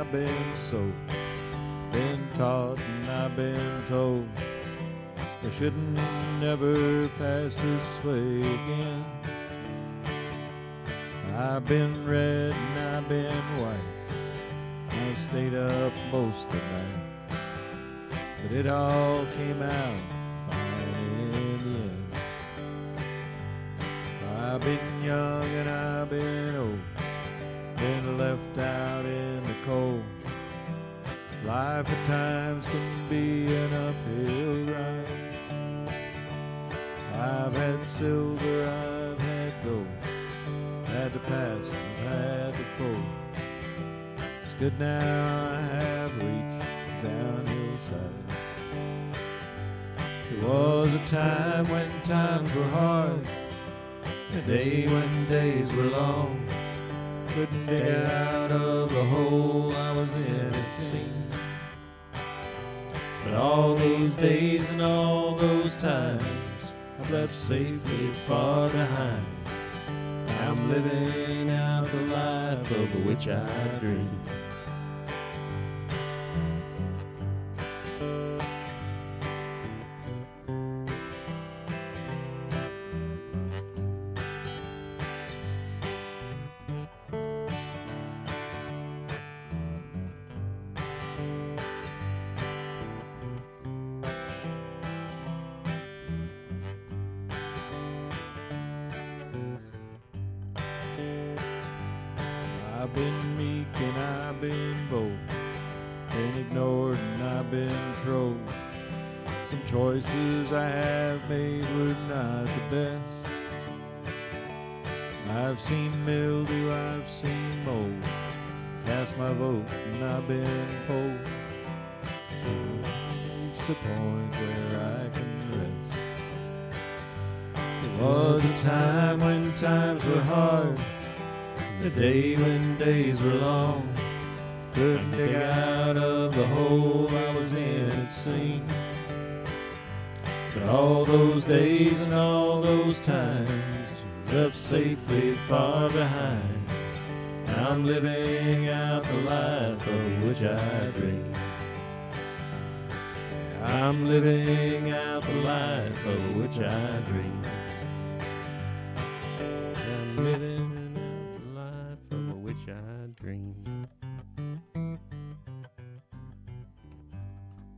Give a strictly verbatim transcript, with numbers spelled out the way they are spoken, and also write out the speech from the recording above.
I've been sold, been taught and I've been told I shouldn't never pass this way again. I've been red and I've been white, I've stayed up most of the night, but it all came out fine in the end. I've been young and I've been old, been left out in the cold. Life at times can be an uphill ride. I've had silver, I've had gold, had to pass and had to fold. It's good now I have reached the downhill side. There was a time when times were hard, a day when days were long. Couldn't dig out of the hole I was in, it seemed. But all those days and all those times I've left safely far behind. I'm living out the life of which I dreamed. I've been meek and I've been bold, been ignored and I've been trolled. Some choices I have made were not the best. I've seen mildew, I've seen mold, cast my vote and I've been polled. So reach the point where I can rest. There was a time when times were hard, a day when days were long. Couldn't dig out of the hole I was in, it seemed. But all those days and all those times left safely far behind. I'm living out the life of which I dreamed. I'm living out the life of which I dreamed. I'm living which I dreamed.